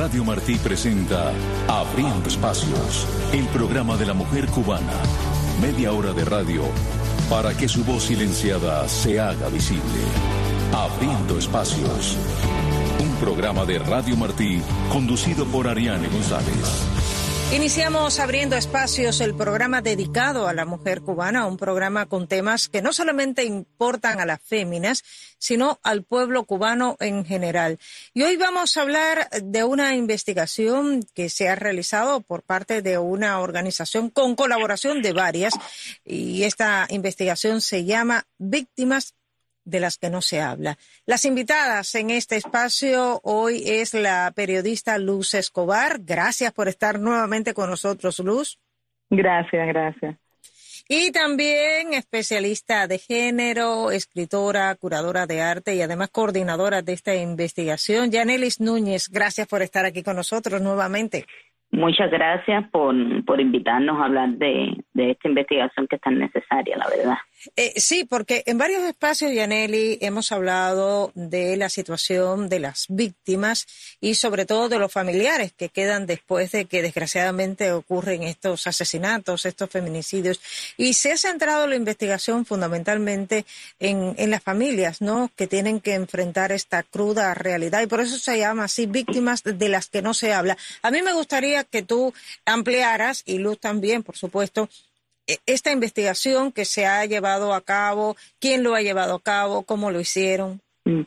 Radio Martí presenta Abriendo Espacios, el programa de la mujer cubana. Media hora de radio para que su voz silenciada se haga visible. Abriendo Espacios, un programa de Radio Martí conducido por Ariane González. Iniciamos Abriendo Espacios, el programa dedicado a la mujer cubana, un programa con temas que no solamente importan a las féminas, sino al pueblo cubano en general. Y hoy vamos a hablar de una investigación que se ha realizado por parte de una organización con colaboración de varias, y esta investigación se llama Víctimas de las que no se habla. Las invitadas en este espacio hoy es la periodista Luz Escobar. Gracias por estar nuevamente con nosotros, Luz. Gracias. Y también especialista de género, escritora, curadora de arte y además coordinadora de esta investigación, Yanelis Núñez. Gracias por estar aquí con nosotros nuevamente. Muchas gracias por invitarnos a hablar de esta investigación que es tan necesaria, la verdad. Sí, porque en varios espacios, Yaneli, hemos hablado de la situación de las víctimas y sobre todo de los familiares que quedan después de que desgraciadamente ocurren estos asesinatos, estos feminicidios. Y se ha centrado la investigación fundamentalmente en las familias, ¿no?, que tienen que enfrentar esta cruda realidad, y por eso se llama así, víctimas de las que no se habla. A mí me gustaría que tú ampliaras, y Luz también, por supuesto, esta investigación que se ha llevado a cabo, quién lo ha llevado a cabo, cómo lo hicieron.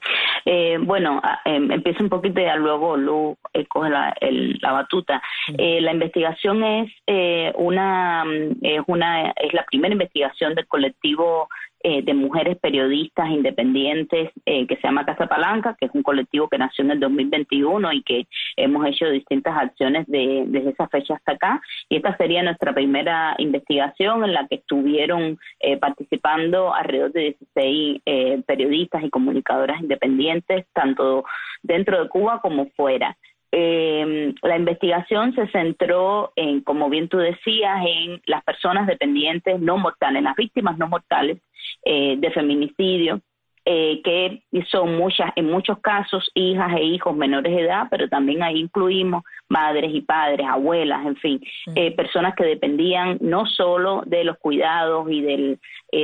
Empiezo un poquito y luego Luz coge la batuta. La investigación es la primera investigación del colectivo de mujeres periodistas independientes que se llama Casa Palanca, que es un colectivo que nació en el 2021 y que hemos hecho distintas acciones desde esa fecha hasta acá. Y esta sería nuestra primera investigación en la que estuvieron participando alrededor de 16 periodistas y comunicadoras independientes, tanto dentro de Cuba como fuera. La investigación se centró en, como bien tú decías, en las personas dependientes no mortales, las víctimas no mortales de feminicidio, que son en muchos casos hijas e hijos menores de edad, pero también ahí incluimos madres y padres, abuelas, en fin, personas que dependían no solo de los cuidados y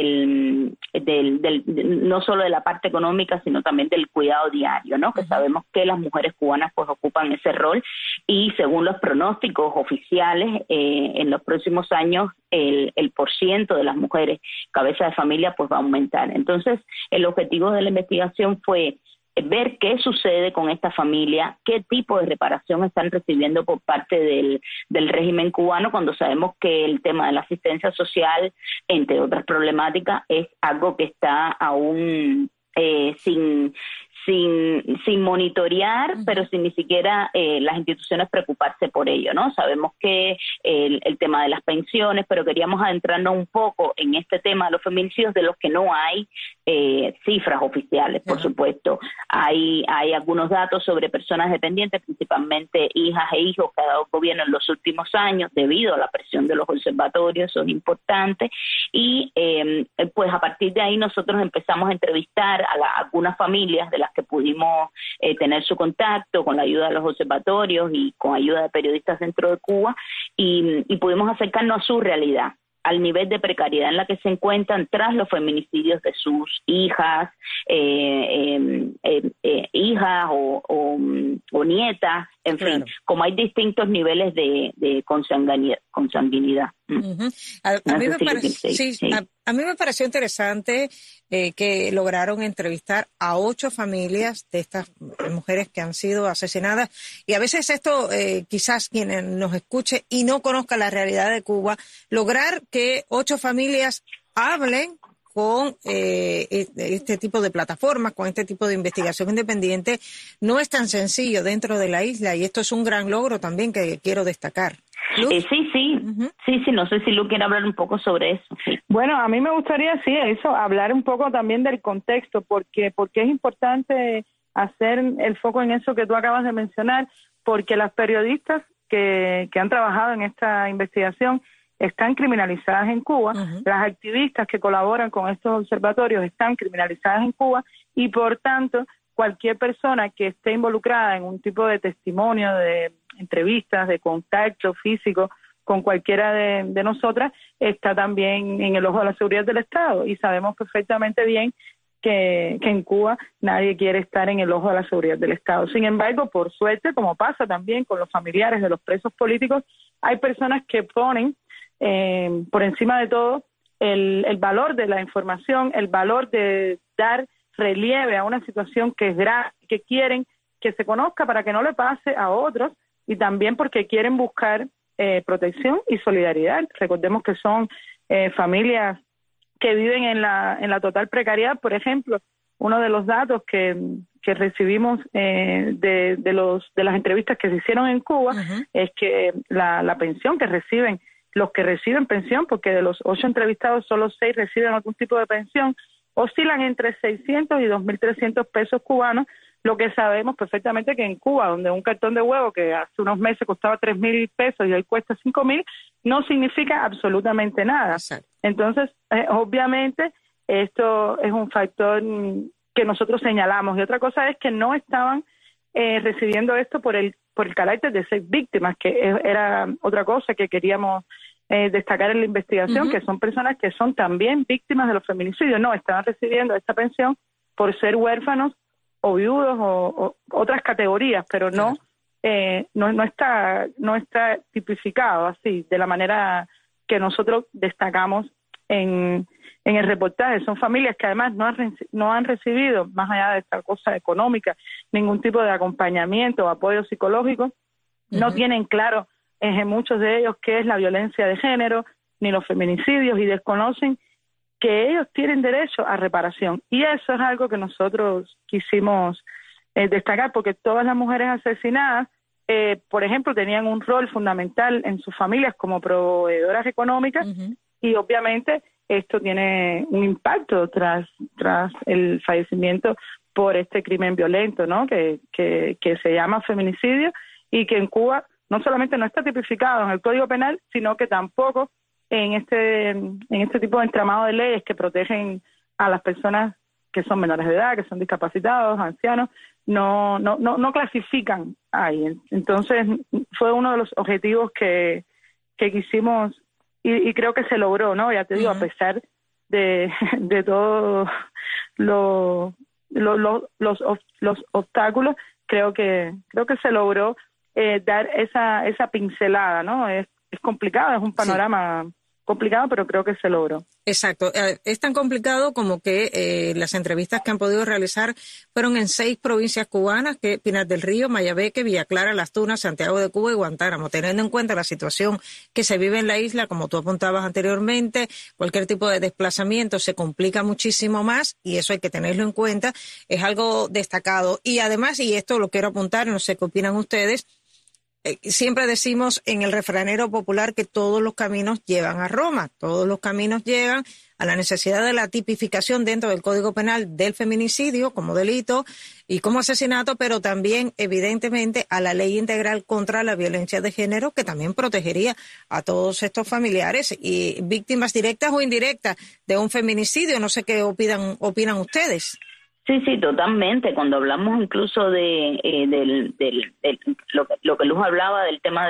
no solo de la parte económica, sino también del cuidado diario, ¿no? Que sabemos que las mujeres cubanas pues ocupan ese rol, y según los pronósticos oficiales, en los próximos años el % de las mujeres cabeza de familia pues va a aumentar. Entonces, el objetivo de la investigación fue ver qué sucede con esta familia, qué tipo de reparación están recibiendo por parte del régimen cubano, cuando sabemos que el tema de la asistencia social, entre otras problemáticas, es algo que está aún sin monitorear, pero sin ni siquiera las instituciones preocuparse por ello, ¿no? Sabemos que el tema de las pensiones, pero queríamos adentrarnos un poco en este tema de los feminicidios, de los que no hay cifras oficiales, por supuesto. Hay algunos datos sobre personas dependientes, principalmente hijas e hijos que ha dado el gobierno en los últimos años, debido a la presión de los observatorios, son importantes, y pues a partir de ahí nosotros empezamos a entrevistar a algunas familias de las que pudimos tener su contacto con la ayuda de los observatorios y con ayuda de periodistas dentro de Cuba, y pudimos acercarnos a su realidad, al nivel de precariedad en la que se encuentran tras los feminicidios de sus hijas, hijas o nietas, en fin, como hay distintos niveles de consanguinidad. A mí me pareció interesante que lograron entrevistar a 8 familias de estas mujeres que han sido asesinadas, y a veces esto, quizás quienes nos escuche y no conozca la realidad de Cuba, lograr que 8 familias hablen con este tipo de plataformas, con este tipo de investigación independiente, no es tan sencillo dentro de la isla, y esto es un gran logro también que quiero destacar. Sí, no sé si Lu quiere hablar un poco sobre eso. Sí. Bueno, a mí me gustaría, hablar un poco también del contexto, porque es importante hacer el foco en eso que tú acabas de mencionar, porque las periodistas que han trabajado en esta investigación están criminalizadas en Cuba, las activistas que colaboran con estos observatorios están criminalizadas en Cuba, y por tanto, cualquier persona que esté involucrada en un tipo de testimonio, de entrevistas, de contacto físico con cualquiera de nosotras, está también en el ojo de la seguridad del Estado. Y sabemos perfectamente bien que en Cuba nadie quiere estar en el ojo de la seguridad del Estado. Sin embargo, por suerte, como pasa también con los familiares de los presos políticos, hay personas que ponen por encima de todo el valor de la información, el valor de dar relieve a una situación que es grave, que quieren que se conozca para que no le pase a otros, y también porque quieren buscar protección y solidaridad. Recordemos que son familias que viven en la total precariedad. Por ejemplo, uno de los datos que recibimos de las entrevistas que se hicieron en Cuba es que la pensión que reciben los que reciben pensión, porque de los 8 entrevistados solo 6 reciben algún tipo de pensión, oscilan entre 600 y 2.300 pesos cubanos, lo que sabemos perfectamente que en Cuba, donde un cartón de huevo que hace unos meses costaba 3.000 pesos y hoy cuesta 5.000, no significa absolutamente nada. Exacto. Entonces, obviamente, esto es un factor que nosotros señalamos. Y otra cosa es que no estaban recibiendo esto por el carácter de ser víctimas, que era otra cosa que queríamos destacar en la investigación, que son personas que son también víctimas de los feminicidios. No, estaban recibiendo esta pensión por ser huérfanos o viudos o otras categorías, pero no está tipificado así, de la manera que nosotros destacamos en el reportaje. Son familias que además no han recibido, más allá de esta cosa económica, ningún tipo de acompañamiento o apoyo psicológico. No tienen claro muchos de ellos qué es la violencia de género, ni los feminicidios, y desconocen que ellos tienen derecho a reparación. Y eso es algo que nosotros quisimos destacar, porque todas las mujeres asesinadas, por ejemplo, tenían un rol fundamental en sus familias como proveedoras económicas, y obviamente esto tiene un impacto tras el fallecimiento por este crimen violento, ¿no? Que se llama feminicidio, y que en Cuba no solamente no está tipificado en el Código Penal, sino que tampoco en este tipo de entramado de leyes que protegen a las personas que son menores de edad, que son discapacitados, ancianos, no clasifican ahí. Entonces fue uno de los objetivos que quisimos, y creo que se logró, ¿no? Ya te digo, a pesar de todos los obstáculos, creo que se logró dar esa pincelada, ¿no? Es complicado, es un panorama complicado, pero creo que se logró. Exacto. Es tan complicado como que las entrevistas que han podido realizar fueron en 6 provincias cubanas, que Pinar del Río, Mayabeque, Villa Clara, Las Tunas, Santiago de Cuba y Guantánamo. Teniendo en cuenta la situación que se vive en la isla, como tú apuntabas anteriormente, cualquier tipo de desplazamiento se complica muchísimo más, y eso hay que tenerlo en cuenta. Es algo destacado. Y además, y esto lo quiero apuntar, no sé qué opinan ustedes, siempre decimos en el refranero popular que todos los caminos llevan a Roma, todos los caminos llegan a la necesidad de la tipificación dentro del Código Penal del feminicidio como delito y como asesinato, pero también evidentemente a la ley integral contra la violencia de género, que también protegería a todos estos familiares y víctimas directas o indirectas de un feminicidio. No sé qué opinan ustedes. Sí, totalmente. Cuando hablamos incluso de lo que Luz hablaba del tema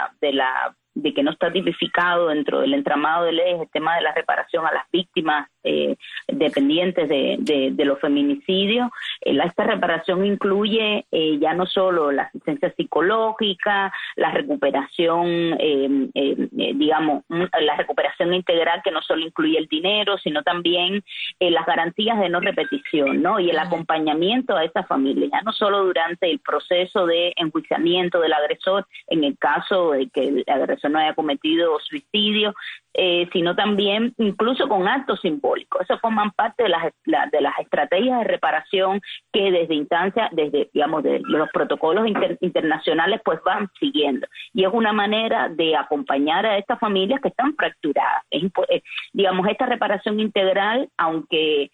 de que no está tipificado dentro del entramado de leyes, el tema de la reparación a las víctimas dependientes de los feminicidios. Esta reparación incluye ya no solo la asistencia psicológica, la recuperación, digamos, la recuperación integral, que no solo incluye el dinero, sino también las garantías de no repetición, ¿no? Y el acompañamiento a esa familia, ya no solo durante el proceso de enjuiciamiento del agresor, en el caso de que el agresor no haya cometido suicidio, sino también incluso con actos simbólicos. Eso forman parte de las estrategias de reparación que desde los protocolos internacionales pues van siguiendo. Y es una manera de acompañar a estas familias que están fracturadas. Digamos, esta reparación integral, aunque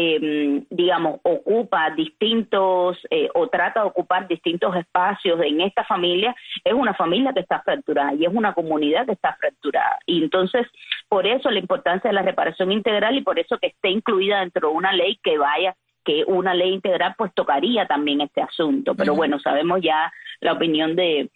ocupa distintos o trata de ocupar distintos espacios en esta familia, es una familia que está fracturada y es una comunidad que está fracturada. Y entonces, por eso la importancia de la reparación integral, y por eso que esté incluida dentro de una ley que vaya que una ley integral pues tocaría también este asunto. Pero bueno, sabemos ya la opinión del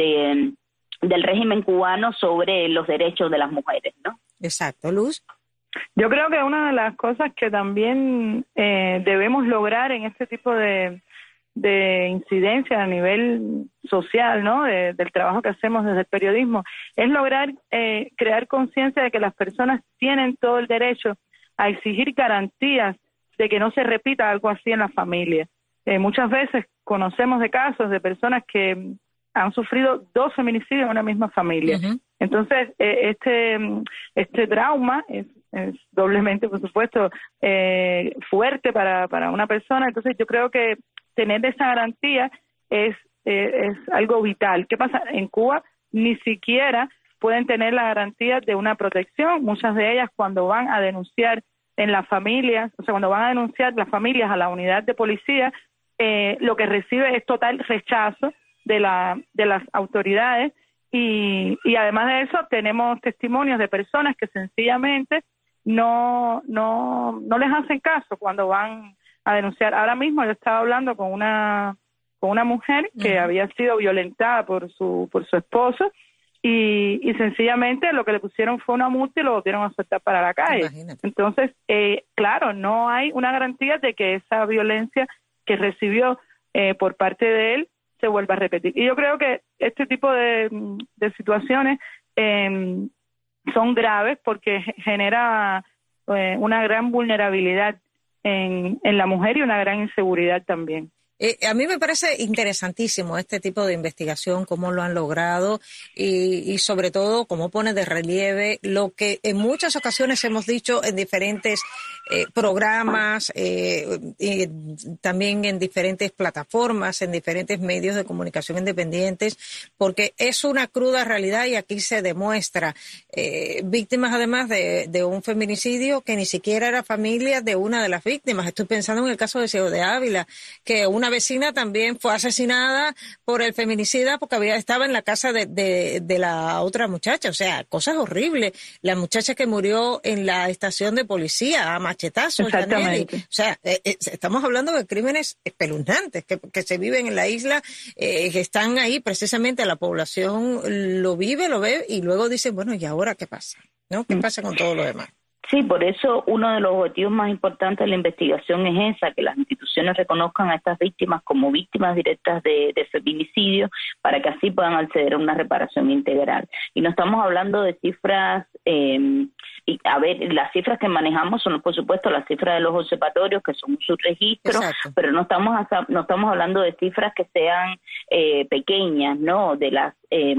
régimen cubano sobre los derechos de las mujeres, ¿no? Exacto. Luz. Yo creo que una de las cosas que también debemos lograr en este tipo de incidencia a nivel social, ¿no? Del trabajo que hacemos desde el periodismo, es lograr crear conciencia de que las personas tienen todo el derecho a exigir garantías de que no se repita algo así en la familia. Muchas veces conocemos de casos de personas que han sufrido 2 feminicidios en una misma familia. Uh-huh. Entonces, este trauma es doblemente, por supuesto, fuerte para una persona. Entonces, yo creo que tener esa garantía es algo vital. ¿Qué pasa? En Cuba ni siquiera pueden tener la garantía de una protección. Muchas de ellas, cuando van a denunciar en las familias, o sea, cuando van a denunciar las familias a la unidad de policía, lo que recibe es total rechazo de las autoridades, y además de eso tenemos testimonios de personas que sencillamente no les hacen caso cuando van a denunciar. Ahora mismo yo estaba hablando con una mujer que había sido violentada por su esposo, y sencillamente lo que le pusieron fue una multa y lo volvieron a soltar para la calle. Imagínate. Entonces, claro, no hay una garantía de que esa violencia que recibió por parte de él se vuelva a repetir. Y yo creo que este tipo de situaciones son graves porque genera una gran vulnerabilidad en la mujer y una gran inseguridad también. A mí me parece interesantísimo este tipo de investigación, cómo lo han logrado y sobre todo cómo pone de relieve lo que en muchas ocasiones hemos dicho en diferentes programas, y también en diferentes plataformas, en diferentes medios de comunicación independientes, porque es una cruda realidad y aquí se demuestra. Víctimas además de un feminicidio que ni siquiera era familia de una de las víctimas. Estoy pensando en el caso de Ciego de Ávila, que una vecina también fue asesinada por el feminicida porque estaba en la casa de la otra muchacha. O sea, cosas horribles. La muchacha que murió en la estación de policía a machetazos. Exactamente. O sea, estamos hablando de crímenes espeluznantes que se viven en la isla, que están ahí precisamente, la población lo vive, lo ve y luego dice, bueno, ¿y ahora qué pasa? ¿No? ¿Qué pasa con todo lo demás? Sí, por eso uno de los objetivos más importantes de la investigación es esa, que las instituciones reconozcan a estas víctimas como víctimas directas de feminicidio, para que así puedan acceder a una reparación integral. Y no estamos hablando de cifras, y a ver, las cifras que manejamos son, por supuesto, las cifras de los observatorios, que son sus registros. Exacto. Pero no estamos hablando de cifras que sean pequeñas, ¿no? De las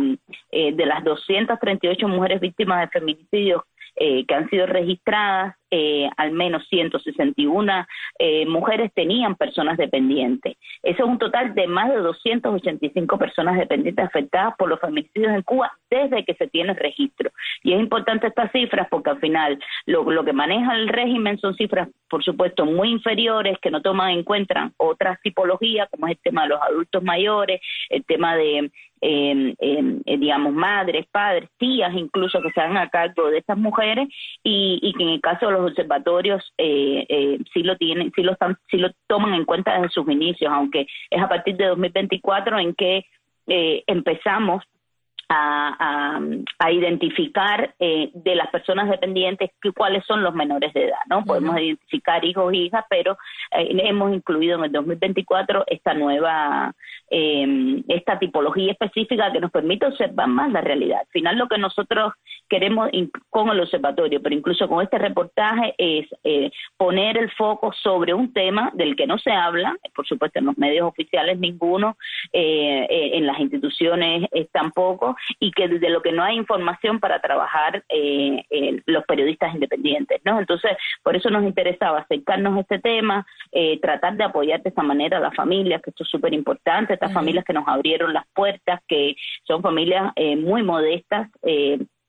238 mujeres víctimas de feminicidios que han sido registradas, al menos 161 mujeres tenían personas dependientes. Eso es un total de más de 285 personas dependientes afectadas por los feminicidios en Cuba desde que se tiene registro. Y es importante estas cifras porque al final lo que maneja el régimen son cifras, por supuesto, muy inferiores, que no toman en cuenta otras tipologías, como es el tema de los adultos mayores, el tema de digamos, madres, padres, tías incluso, que se hagan a cargo de estas mujeres, y que en el caso de los observatorios sí lo toman en cuenta desde sus inicios, aunque es a partir de 2024 en que empezamos a identificar de las personas dependientes cuáles son los menores de edad, ¿no? Podemos identificar hijos e hijas, pero hemos incluido en el 2024 esta nueva esta tipología específica que nos permite observar más la realidad. Al final lo que nosotros queremos con el observatorio, pero incluso con este reportaje, es poner el foco sobre un tema del que no se habla, por supuesto en los medios oficiales ninguno, en las instituciones tampoco, y que de lo que no hay información para trabajar los periodistas independientes, ¿no? Entonces, por eso nos interesaba acercarnos a este tema, tratar de apoyar de esta manera a las familias, que esto es súper importante, estas familias que nos abrieron las puertas, que son familias muy modestas,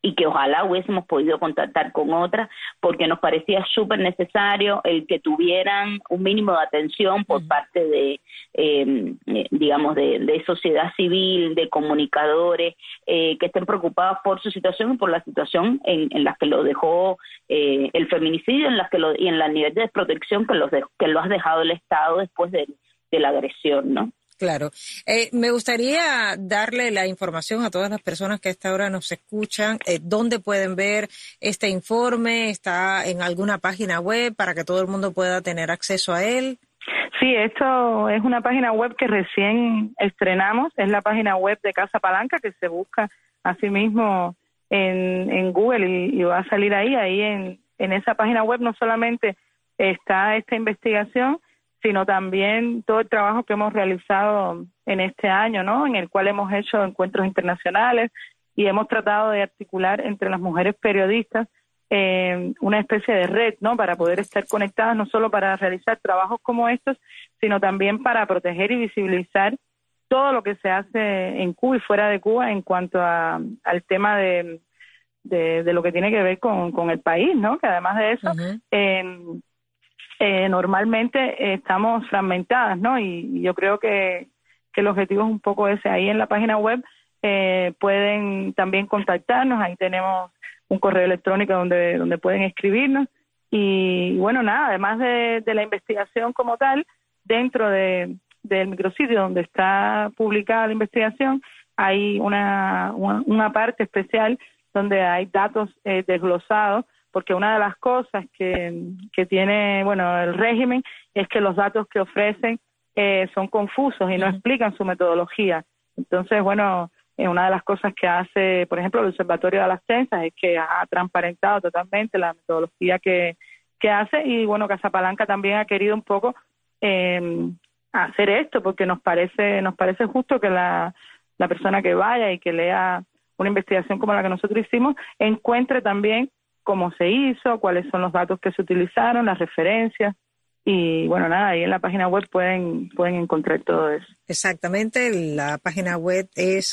y que ojalá hubiésemos podido contactar con otras, porque nos parecía súper necesario el que tuvieran un mínimo de atención por parte de, digamos, de sociedad civil, de comunicadores, que estén preocupados por su situación y por la situación en la que lo dejó el feminicidio, y en la nivel de desprotección que lo ha dejado el Estado después de la agresión, ¿no? Claro. Me gustaría darle la información a todas las personas que a esta hora nos escuchan, dónde pueden ver este informe, está en alguna página web para que todo el mundo pueda tener acceso a él. Sí, esto es una página web que recién estrenamos, es la página web de Casa Palanca, que se busca así mismo en Google y va a salir ahí en esa página web no solamente está esta investigación, sino también todo el trabajo que hemos realizado en este año, ¿no? En el cual hemos hecho encuentros internacionales y hemos tratado de articular entre las mujeres periodistas una especie de red, ¿no? Para poder estar conectadas, no solo para realizar trabajos como estos, sino también para proteger y visibilizar todo lo que se hace en Cuba y fuera de Cuba en cuanto al tema de lo que tiene que ver con el país, ¿no? Que además de eso, normalmente estamos fragmentadas, ¿no? Y yo creo que el objetivo es un poco ese. Ahí en la página web pueden también contactarnos, ahí tenemos un correo electrónico donde pueden escribirnos. Y bueno, nada, además de la investigación como tal, dentro del micrositio donde está publicada la investigación, hay una parte especial donde hay datos desglosados, porque una de las cosas que tiene, bueno, el régimen es que los datos que ofrecen son confusos y no explican su metodología. Entonces, bueno, una de las cosas que hace, por ejemplo, el Observatorio de las Censas es que ha transparentado totalmente la metodología que hace, y bueno, Casa Palanca también ha querido un poco hacer esto, porque nos parece justo que la persona que vaya y que lea una investigación como la que nosotros hicimos encuentre también cómo se hizo, cuáles son los datos que se utilizaron, las referencias. Y bueno, nada, ahí en la página web pueden encontrar todo eso. Exactamente, la página web es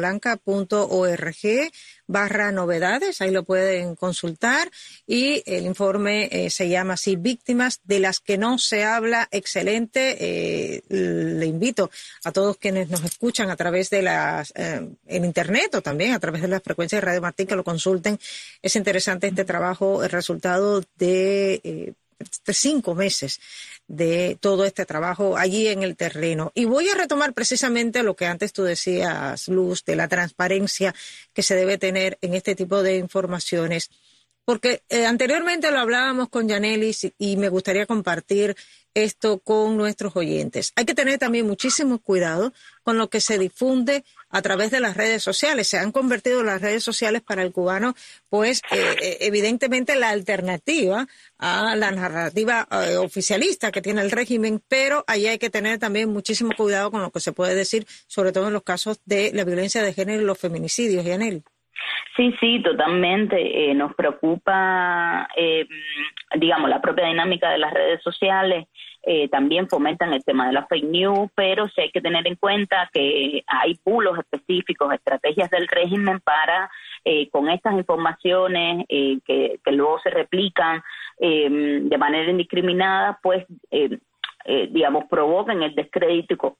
casapalanca.org/novedades, ahí lo pueden consultar, y el informe se llama así, Víctimas de las que no se habla. Excelente. Le invito a todos quienes nos escuchan a través de en internet o también a través de las frecuencias de Radio Martín que lo consulten. Es interesante este trabajo, el resultado de 5 meses de todo este trabajo allí en el terreno. Y voy a retomar precisamente lo que antes tú decías, Luz, de la transparencia que se debe tener en este tipo de informaciones, porque anteriormente lo hablábamos con Yanelis y me gustaría compartir esto con nuestros oyentes. Hay que tener también muchísimo cuidado con lo que se difunde a través de las redes sociales. Se han convertido las redes sociales para el cubano, pues evidentemente la alternativa a la narrativa oficialista que tiene el régimen, pero ahí hay que tener también muchísimo cuidado con lo que se puede decir, sobre todo en los casos de la violencia de género y los feminicidios. Yaneli. Sí, totalmente. Nos preocupa, digamos, la propia dinámica de las redes sociales. También fomentan el tema de la fake news, pero sí hay que tener en cuenta que hay bulos específicos, estrategias del régimen para, con estas informaciones que luego se replican de manera indiscriminada, pues digamos, provoquen el descrédito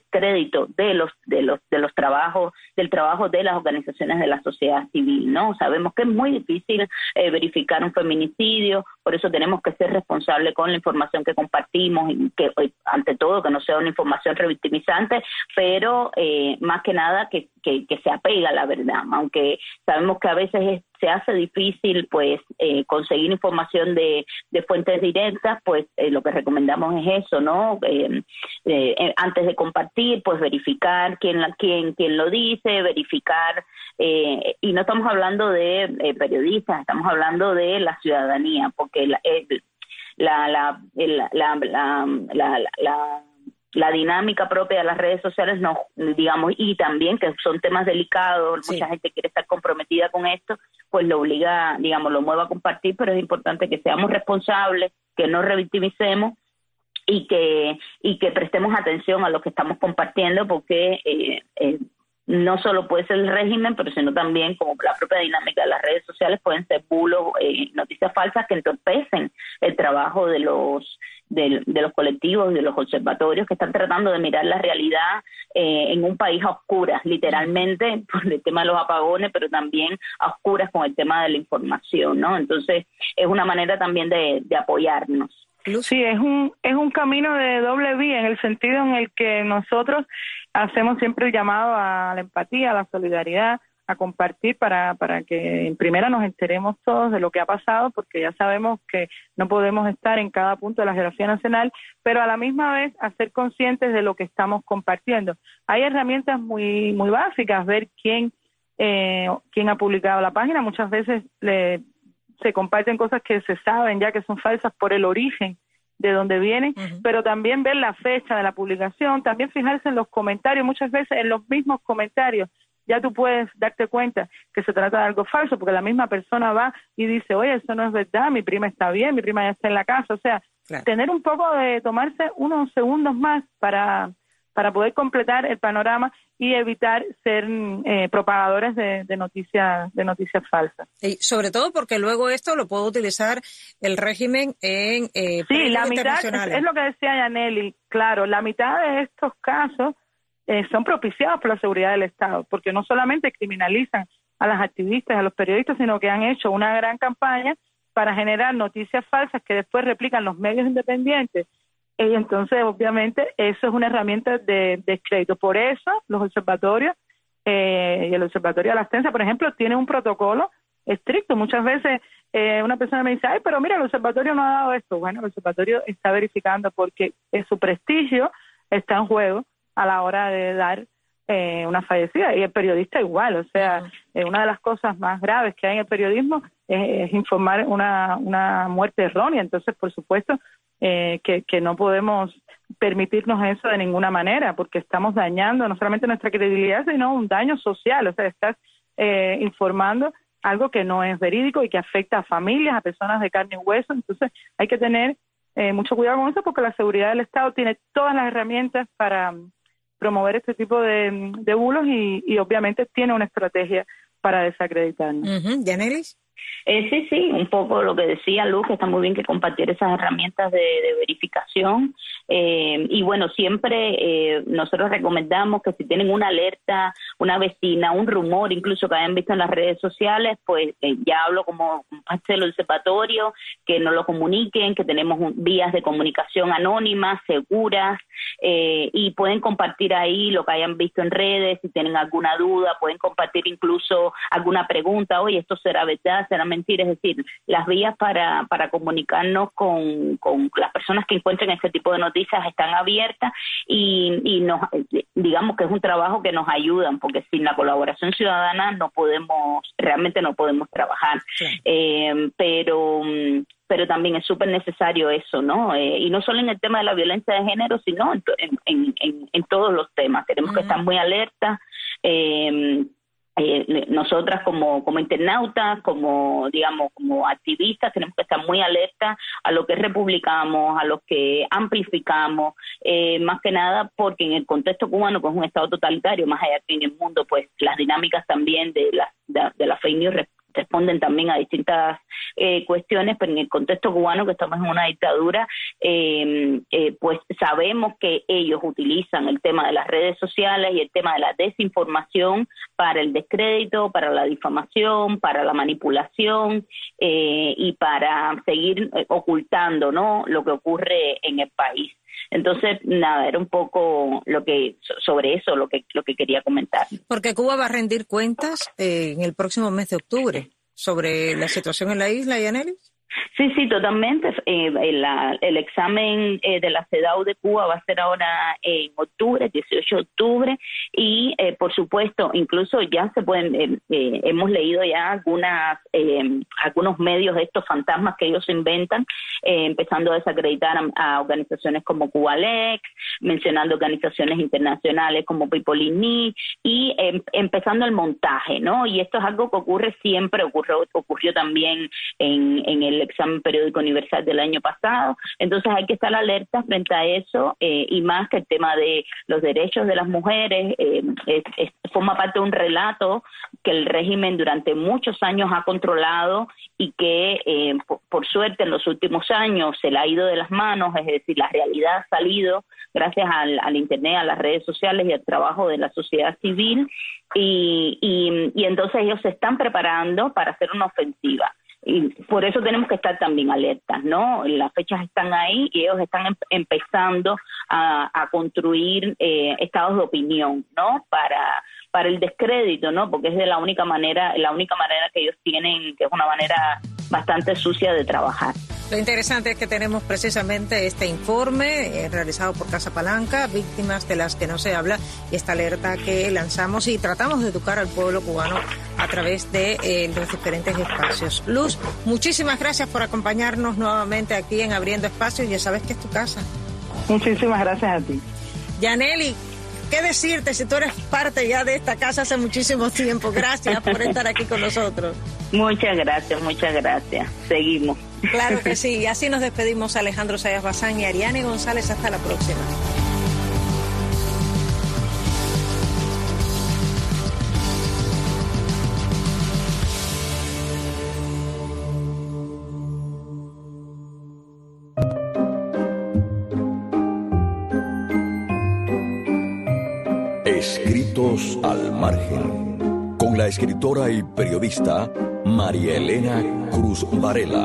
del trabajo de las organizaciones de la sociedad civil, ¿no? Sabemos que es muy difícil verificar un feminicidio, por eso tenemos que ser responsables con la información que compartimos y que, ante todo, que no sea una información revictimizante, pero más que nada que se apega a la verdad, aunque sabemos que a veces se hace difícil pues conseguir información de fuentes directas, pues lo que recomendamos es eso, ¿no? Antes de compartir, pues verificar quién lo dice, verificar, y no estamos hablando de periodistas, estamos hablando de la ciudadanía, porque la dinámica propia de las redes sociales, no, digamos, y también que son temas delicados, sí. Mucha gente quiere estar comprometida con esto, pues lo obliga, digamos, lo mueve a compartir, pero es importante que seamos responsables, que no revictimicemos y que prestemos atención a lo que estamos compartiendo, porque no solo puede ser el régimen, pero sino también como la propia dinámica de las redes sociales pueden ser bulos, noticias falsas que entorpecen el trabajo de los colectivos, de los observatorios que están tratando de mirar la realidad en un país a oscuras, literalmente por el tema de los apagones, pero también a oscuras con el tema de la información, ¿no? Entonces es una manera también de apoyarnos. Sí, es un camino de doble vía, en el sentido en el que nosotros hacemos siempre el llamado a la empatía, a la solidaridad, a compartir para que en primera nos enteremos todos de lo que ha pasado, porque ya sabemos que no podemos estar en cada punto de la geografía nacional, pero a la misma vez a ser conscientes de lo que estamos compartiendo. Hay herramientas muy muy básicas, ver quién ha publicado la página. Muchas veces se comparten cosas que se saben ya que son falsas por el origen de dónde vienen, pero también ver la fecha de la publicación, también fijarse en los comentarios. Muchas veces en los mismos comentarios ya tú puedes darte cuenta que se trata de algo falso, porque la misma persona va y dice, oye, eso no es verdad, mi prima está bien, mi prima ya está en la casa. O sea, claro, tener un poco de tomarse unos segundos más para poder completar el panorama y evitar ser propagadores de noticias falsas. Y sobre todo porque luego esto lo puede utilizar el régimen en sí, la mitad es lo que decía Yanely, claro, la mitad de estos casos son propiciados por la seguridad del Estado, porque no solamente criminalizan a las activistas, a los periodistas, sino que han hecho una gran campaña para generar noticias falsas que después replican los medios independientes. Y entonces, obviamente, eso es una herramienta de descrédito. Por eso, los observatorios y el Observatorio de la Abstencia, por ejemplo, tiene un protocolo estricto. Muchas veces una persona me dice, ay, pero mira, el observatorio no ha dado esto. Bueno, el observatorio está verificando porque su prestigio está en juego a la hora de dar una fallecida, y el periodista igual. O sea, una de las cosas más graves que hay en el periodismo es informar una muerte errónea. Entonces, por supuesto, que no podemos permitirnos eso de ninguna manera, porque estamos dañando no solamente nuestra credibilidad, sino un daño social. O sea, estás informando algo que no es verídico y que afecta a familias, a personas de carne y hueso. Entonces hay que tener mucho cuidado con eso, porque la seguridad del Estado tiene todas las herramientas para promover este tipo de bulos y obviamente tiene una estrategia para desacreditarnos. ¿Yanely? Sí, un poco lo que decía Luz, que está muy bien que compartir esas herramientas de verificación. Y bueno, siempre nosotros recomendamos que si tienen una alerta, una vecina, un rumor, incluso que hayan visto en las redes sociales, pues ya hablo como parte del observatorio, que nos lo comuniquen, que tenemos vías de comunicación anónimas, seguras, y pueden compartir ahí lo que hayan visto en redes. Si tienen alguna duda, pueden compartir incluso alguna pregunta, oye, ¿esto será verdad, será mentira? Es decir, las vías para comunicarnos con las personas que encuentren este tipo de noticias están abiertas, y nos, digamos que es un trabajo que nos ayudan, porque sin la colaboración ciudadana realmente no podemos trabajar. Sí. Pero también es súper necesario eso, ¿no? Y no solo en el tema de la violencia de género, sino en todos los temas. Tenemos que estar muy alertas. Nosotras como internautas, como activistas, tenemos que estar muy alertas a lo que republicamos, a lo que amplificamos, más que nada porque en el contexto cubano, que es un estado totalitario, más allá que en el mundo, pues las dinámicas también de la fake news responden también a distintas cuestiones, pero en el contexto cubano, que estamos en una dictadura, pues sabemos que ellos utilizan el tema de las redes sociales y el tema de la desinformación para el descrédito, para la difamación, para la manipulación, y para seguir ocultando, ¿no?, lo que ocurre en el país. Entonces, nada, era un poco sobre eso lo que quería comentar. Porque Cuba va a rendir cuentas en el próximo mes de octubre sobre la situación en la isla, Yanely. Sí, totalmente. El examen de la CEDAW de Cuba va a ser ahora en octubre, 18 de octubre, y por supuesto, incluso ya se pueden, hemos leído ya algunos medios de estos fantasmas que ellos inventan, empezando a desacreditar a organizaciones como Cubalex, mencionando organizaciones internacionales como People in Need, y empezando el montaje, ¿no? Y esto es algo que ocurre siempre, ocurrió también en el el examen periódico universal del año pasado. Entonces hay que estar alerta frente a eso, y más que el tema de los derechos de las mujeres forma parte de un relato que el régimen durante muchos años ha controlado y que por suerte en los últimos años se le ha ido de las manos, es decir, la realidad ha salido gracias al internet, a las redes sociales y al trabajo de la sociedad civil, y entonces ellos se están preparando para hacer una ofensiva. Y por eso tenemos que estar también alertas, ¿no? Las fechas están ahí y ellos están empezando a construir estados de opinión, ¿no? Para el descrédito, ¿no? Porque es de la única manera que ellos tienen, que es una manera bastante sucia de trabajar. Lo interesante es que tenemos precisamente este informe realizado por Casa Palanca, víctimas de las que no se habla, y esta alerta que lanzamos y tratamos de educar al pueblo cubano a través de los diferentes espacios. Luz, muchísimas gracias por acompañarnos nuevamente aquí en Abriendo Espacios. Ya sabes que es tu casa. Muchísimas gracias a ti. Yaneli, ¿qué decirte si tú eres parte ya de esta casa hace muchísimo tiempo? Gracias por estar aquí con nosotros. Muchas gracias. Seguimos. Claro que sí. Y así nos despedimos, Alejandro Zayas Bazán y Ariane González. Hasta la próxima. Escritos al margen, con la escritora y periodista María Elena Cruz Varela.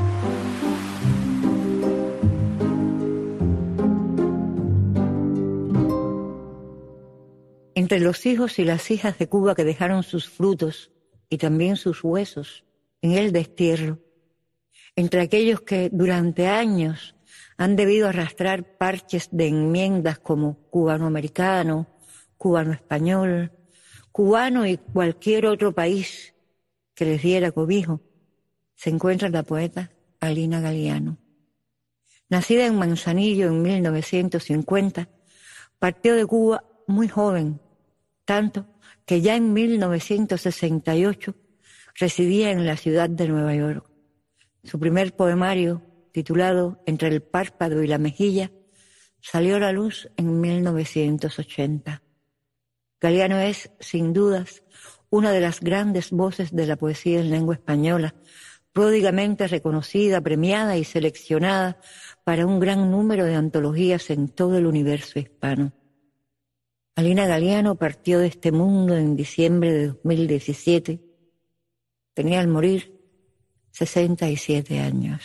Entre los hijos y las hijas de Cuba que dejaron sus frutos y también sus huesos en el destierro, entre aquellos que durante años han debido arrastrar parches de enmiendas como cubanoamericano, cubano-español, cubano y cualquier otro país que les diera cobijo, se encuentra la poeta Alina Galiano. Nacida en Manzanillo en 1950, partió de Cuba muy joven, tanto que ya en 1968 residía en la ciudad de Nueva York. Su primer poemario, titulado Entre el párpado y la mejilla, salió a la luz en 1980. Galiano es, sin dudas, una de las grandes voces de la poesía en lengua española, pródigamente reconocida, premiada y seleccionada para un gran número de antologías en todo el universo hispano. Alina Galiano partió de este mundo en diciembre de 2017. Tenía al morir 67 años.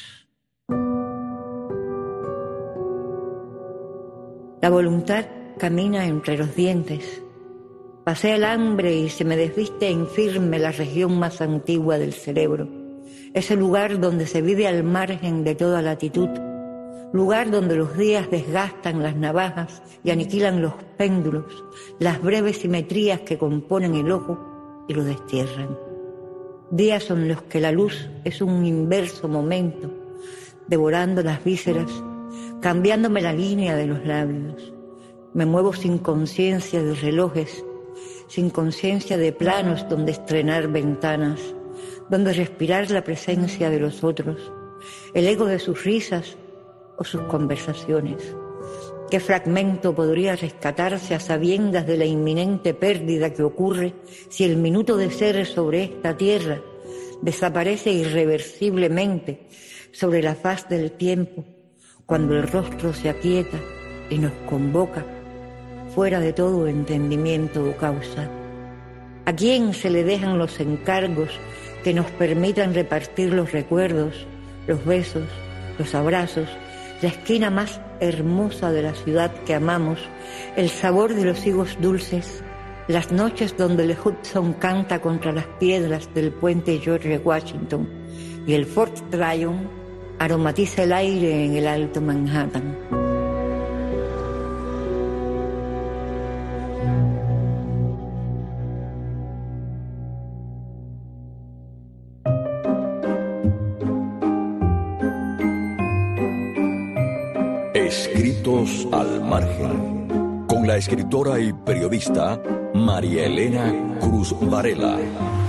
La voluntad camina entre los dientes. Pasé el hambre y se me desviste en firme la región más antigua del cerebro, ese lugar donde se vive al margen de toda latitud, lugar donde los días desgastan las navajas y aniquilan los péndulos, las breves simetrías que componen el ojo y lo destierran. Días en los que la luz es un inverso momento, devorando las vísceras, cambiándome la línea de los labios. Me muevo sin conciencia de relojes, sin conciencia de planos donde estrenar ventanas, donde respirar la presencia de los otros, el eco de sus risas o sus conversaciones. ¿Qué fragmento podría rescatarse a sabiendas de la inminente pérdida que ocurre si el minuto de ser sobre esta tierra desaparece irreversiblemente sobre la faz del tiempo, cuando el rostro se aquieta y nos convoca fuera de todo entendimiento o causa? ¿A quién se le dejan los encargos que nos permitan repartir los recuerdos, los besos, los abrazos, la esquina más hermosa de la ciudad que amamos, el sabor de los higos dulces, las noches donde el Hudson canta contra las piedras del puente George Washington y el Fort Tryon aromatiza el aire en el Alto Manhattan? Escritos al margen, con la escritora y periodista María Elena Cruz Varela.